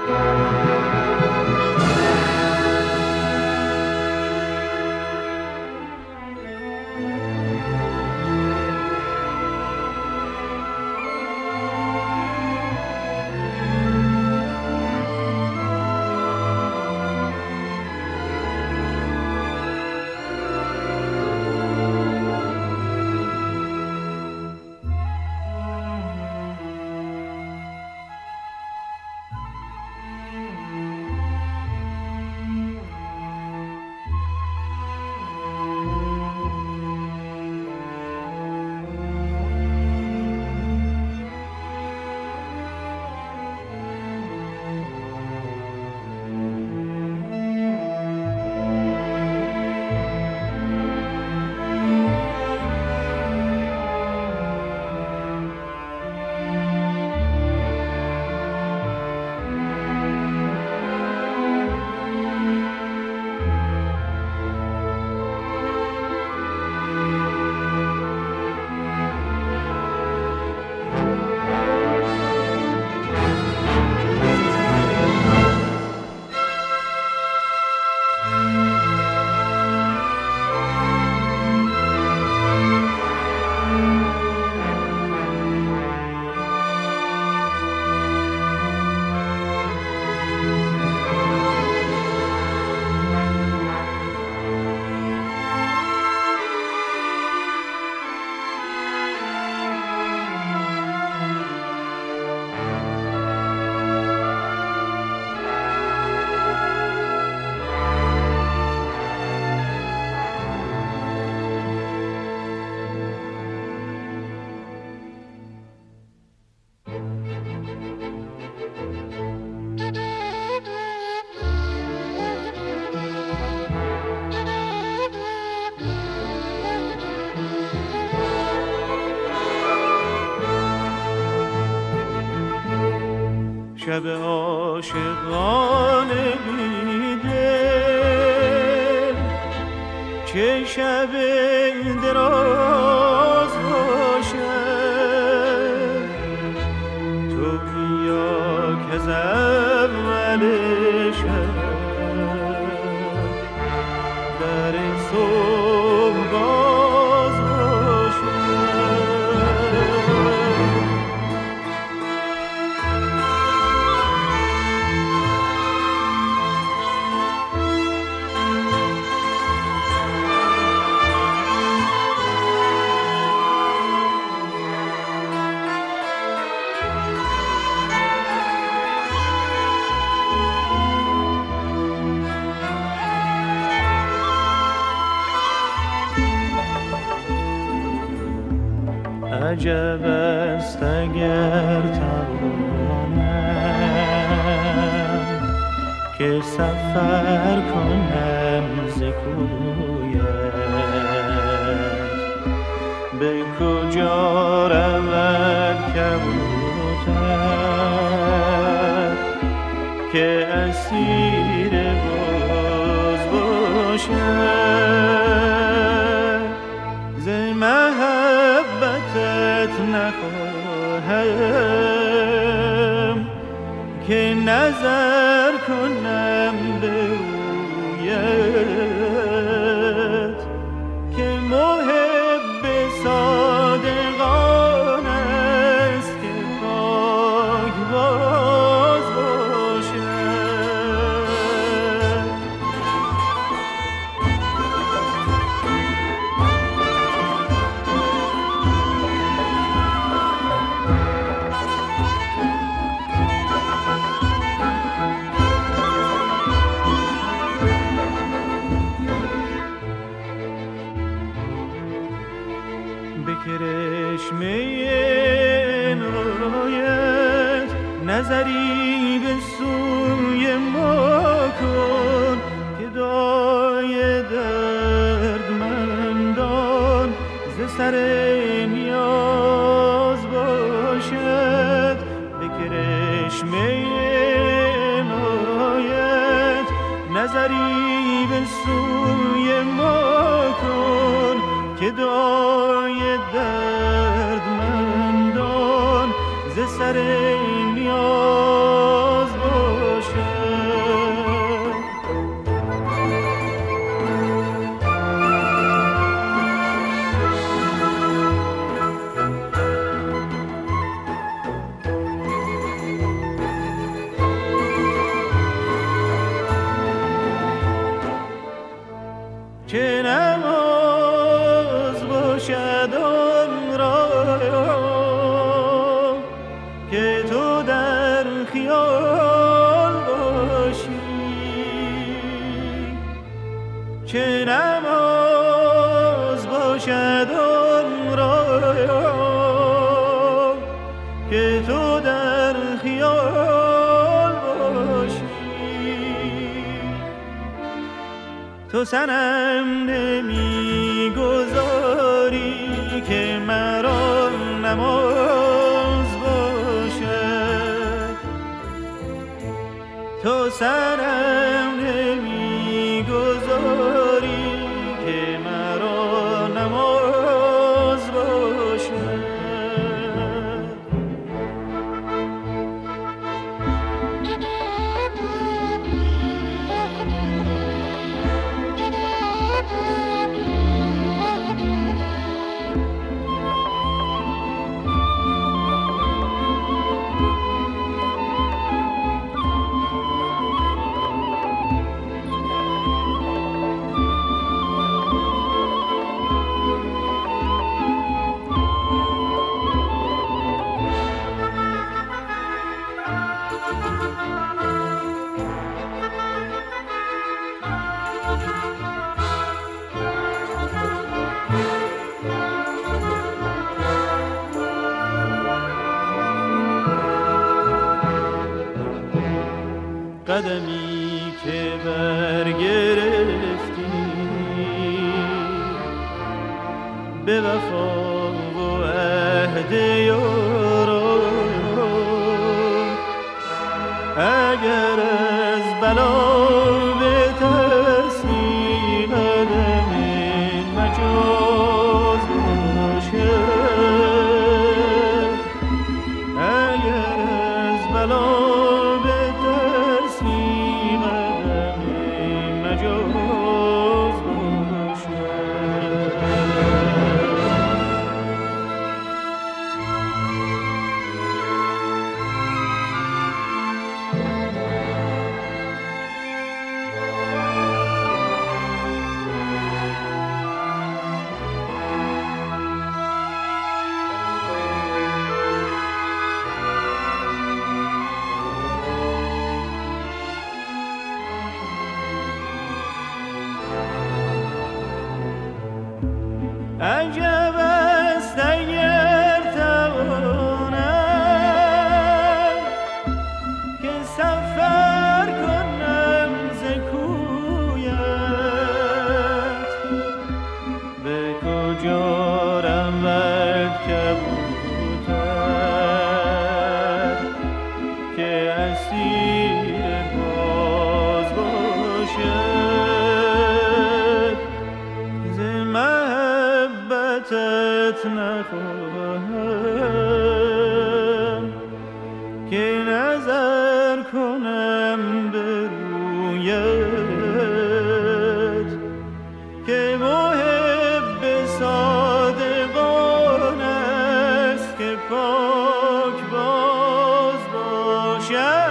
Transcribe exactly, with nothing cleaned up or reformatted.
شب عاشقانه بیدل چه شب دراز باشه تو بیا که از اول شب در صبح باز باشه عجب است اگر توانم که سفر کنم ز کویت به کجا رود کبوتر که اسیر باز باشد ز محبتت نخواهم که نظر کنم به رویت که محب صادقان است که پاک باز باشد به کرشمه عنایت نظری به سوی ما کن که دای دردمندان ز سر نیاز باشد به کرشمه عنایت نظری به سوی ما کن که دای دردمندان ز سر نیاز باشد خیال باشی، چه نماز باشد آن را که تو در خیال باشی. تو صنم نمیگذاری که مرا نماز باشد، تو صنم نمیگذاری که مرا نماز باشد. قدمی که برگرفتی به وفا و عهد یاران، اگر از بلا به ترسی قدم مجاز باشد، اگر از بلا عجب است اگر توانم که سفر کنم ز کویت، به کجا رود کبوتر که اسیر باز باشد. ز محبتت نخواهم که نظر کنم به رویت، که محب صادقان است که پاک باز باشد.